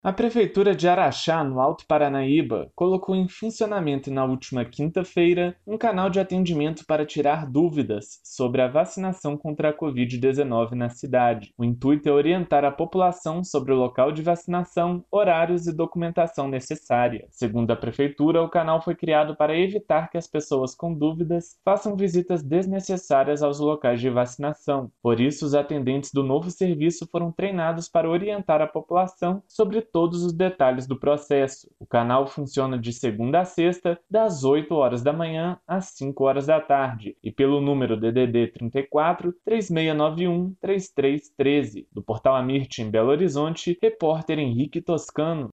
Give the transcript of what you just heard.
A Prefeitura de Araxá, no Alto Paranaíba, colocou em funcionamento na última quinta-feira um canal de atendimento para tirar dúvidas sobre a vacinação contra a Covid-19 na cidade. O intuito é orientar a população sobre o local de vacinação, horários e documentação necessária. Segundo a Prefeitura, o canal foi criado para evitar que as pessoas com dúvidas façam visitas desnecessárias aos locais de vacinação. Por isso, os atendentes do novo serviço foram treinados para orientar a população sobre todos os detalhes do processo. O canal funciona de segunda a sexta, das 8 horas da manhã às 5 horas da tarde, e pelo número DDD 34 3691 3313. Do Portal Amirte, em Belo Horizonte, repórter Henrique Toscano.